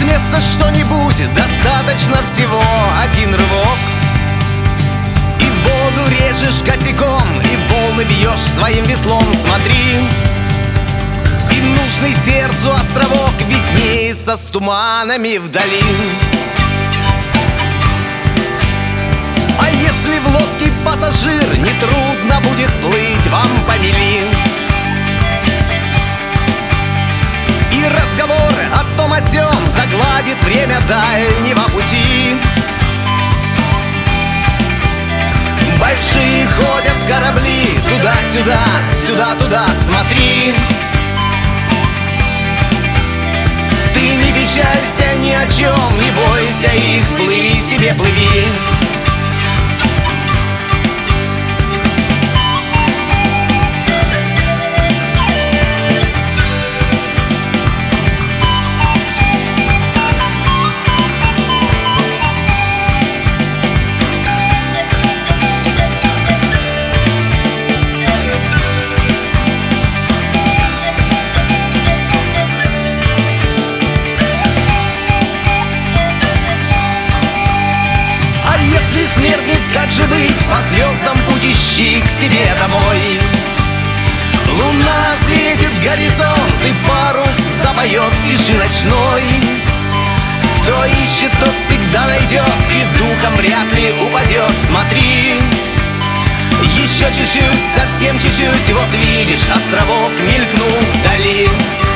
места что-нибудь, достаточно всего один рывок. И воду режешь косяком, и волны бьешь своим веслом. Смотри, и нужный сердцу островок виднеется с туманами вдали. А если в лодке пассажир, нетрудно будет плыть вам по мели. И разговор о том о сём загладит время дальнего пути. Большие ходят корабли туда-сюда, сюда-туда, смотри. Ты не печалься ни о чем, не бойся их, плыви себе, плыви. Смеркнет, как же быть, по звездам путь ищи к себе домой. Луна светит в горизонт, и парус запоет тиши ночной. Кто ищет, тот всегда найдет, и духом вряд ли упадет. Смотри, еще чуть-чуть, совсем чуть-чуть, вот видишь, островок мелькнул вдали.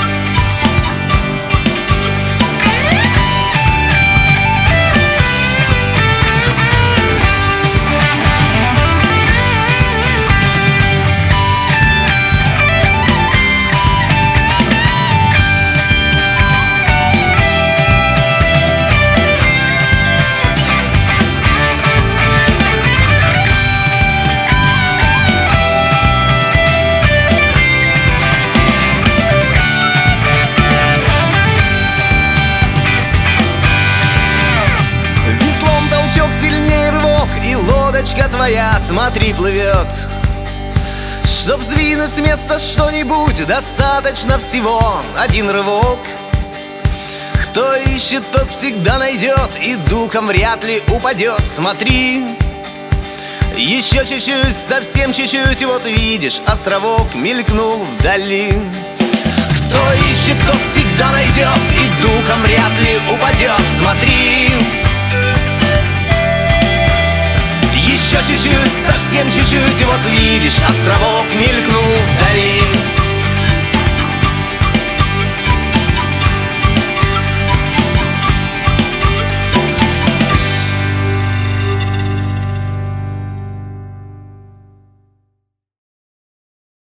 И лодочка твоя, смотри, плывет. Чтоб сдвинуть с места что-нибудь, достаточно всего один рывок. Кто ищет, тот всегда найдет, и духом вряд ли упадет. Смотри, еще чуть-чуть, совсем чуть-чуть, вот видишь, островок мелькнул вдали. Кто ищет, тот всегда найдет, и духом вряд ли упадет. Смотри, еще чуть-чуть, совсем чуть-чуть, вот видишь, островок мелькнул